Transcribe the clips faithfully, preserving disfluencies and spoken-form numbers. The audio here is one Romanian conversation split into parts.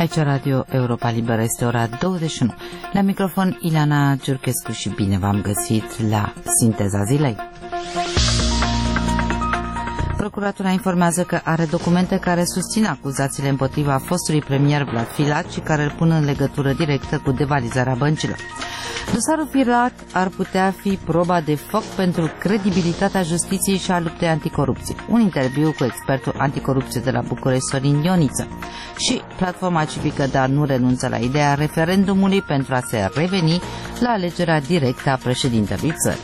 Aici Radio Europa Liberă, este ora douăzeci și unu. La microfon Ileana Giurchescu și bine v-am găsit la Sinteza Zilei. Procuratura informează că are documente care susțin acuzațiile împotriva fostului premier Vlad Filat și care îl pun în legătură directă cu devalizarea băncilor. Dosarul Filat ar putea fi proba de foc pentru credibilitatea justiției și a luptei anticorupție. Un interviu cu expertul anticorupție de la București, Sorin Ioniță. Și platforma civică Dar nu renunță la ideea referendumului pentru a se reveni la alegerea directă a președintelui țării.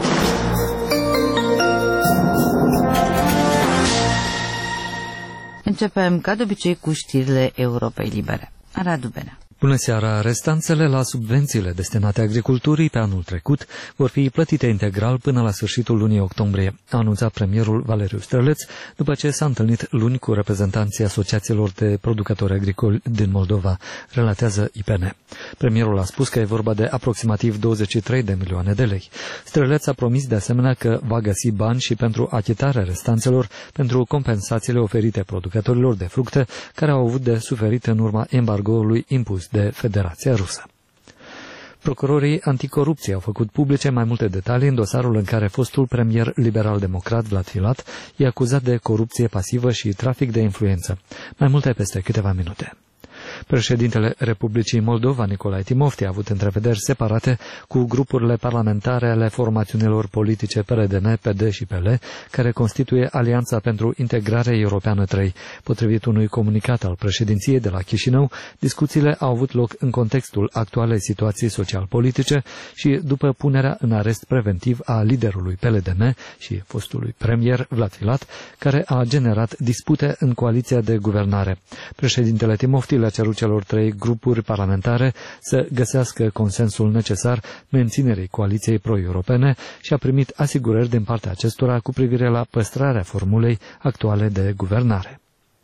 Începem, ca de obicei, cu știrile Europei Libere. Radu Benea. Bună seara! Restanțele la subvențiile destinate agriculturii pe anul trecut vor fi plătite integral până la sfârșitul lunii octombrie, a anunțat premierul Valeriu Străleț, după ce s-a întâlnit luni cu reprezentanții asociațiilor de producători agricoli din Moldova, relatează I P N. Premierul a spus că e vorba de aproximativ douăzeci și trei de milioane de lei. Străleț a promis de asemenea că va găsi bani și pentru achitarea restanțelor pentru compensațiile oferite producătorilor de fructe care au avut de suferit în urma embargoului impus de Federația Rusă. Procurorii anticorupție au făcut publice mai multe detalii în dosarul în care fostul premier liberal-democrat Vlad Filat e acuzat de corupție pasivă și trafic de influență. Mai multe peste câteva minute. Președintele Republicii Moldova, Nicolae Timofti, a avut întrevederi separate cu grupurile parlamentare ale formațiunilor politice P R D M, P D și P L, care constituie Alianța pentru Integrare Europeană trei. Potrivit unui comunicat al președinției de la Chișinău, discuțiile au avut loc în contextul actualei situații social-politice și după punerea în arest preventiv a liderului P L D M și fostului premier Vlad Filat, care a generat dispute în coaliția de guvernare. Președintele Timofti le-a cerut celor trei grupuri parlamentare să găsească consensul necesar menținerii coaliției pro-europene și a primit asigurări din partea acestora cu privire la păstrarea formulei actuale de guvernare.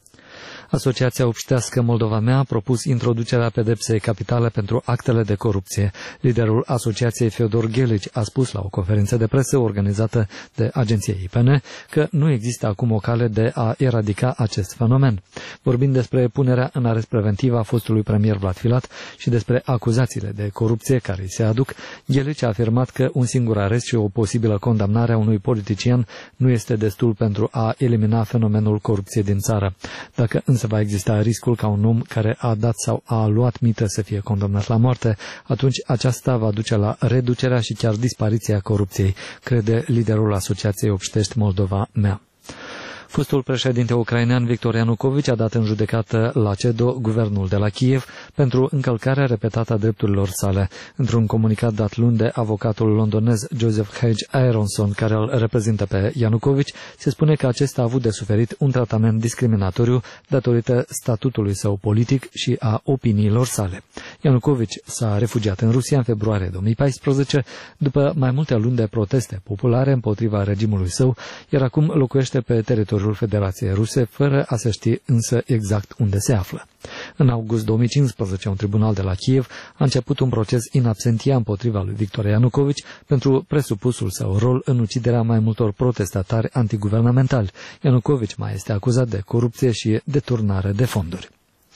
Asociația Obștească Moldova Mea a propus introducerea pedepsei capitale pentru actele de corupție. Liderul asociației Feodor Ghelici a spus la o conferință de presă organizată de agenția I P N că nu există acum o cale de a eradica acest fenomen. Vorbind despre punerea în arest preventiv a fostului premier Vlad Filat și despre acuzațiile de corupție care îi se aduc, Ghelici a afirmat că un singur arest și o posibilă condamnare a unui politician nu este destul pentru a elimina fenomenul corupției din țară. Dacă însă va exista riscul ca un om care a dat sau a luat mită să fie condamnat la moarte, atunci aceasta va duce la reducerea și chiar dispariția corupției, crede liderul Asociației Obștești Moldova Mea. Fostul președinte ucrainean Victor Ianukovici a dat în judecată la C E D O guvernul de la Kiev pentru încălcarea repetată a drepturilor sale. Într-un comunicat dat luni de avocatul londonez Joseph Hedge Aronson, care îl reprezintă pe Ianukovici, se spune că acesta a avut de suferit un tratament discriminatoriu datorită statutului său politic și a opiniilor sale. Ianukovici s-a refugiat în Rusia în februarie două mii paisprezece după mai multe luni de proteste populare împotriva regimului său, iar acum locuiește pe teritoriul Federației Ruse, fără a se ști însă exact unde se află. În august două mii cincisprezece, un tribunal de la Kiev a început un proces in absentia împotriva lui Victor Ianukovici pentru presupusul său rol în uciderea mai multor protestatari antiguvernamentali. Ianukovici mai este acuzat de corupție și deturnare de fonduri.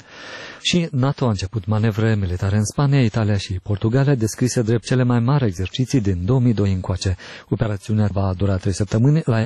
Și NATO a început manevre militare în Spania, Italia și Portugalia, descrise drept cele mai mari exerciții din două mii doi încoace. Operațiunea va dura trei săptămâni la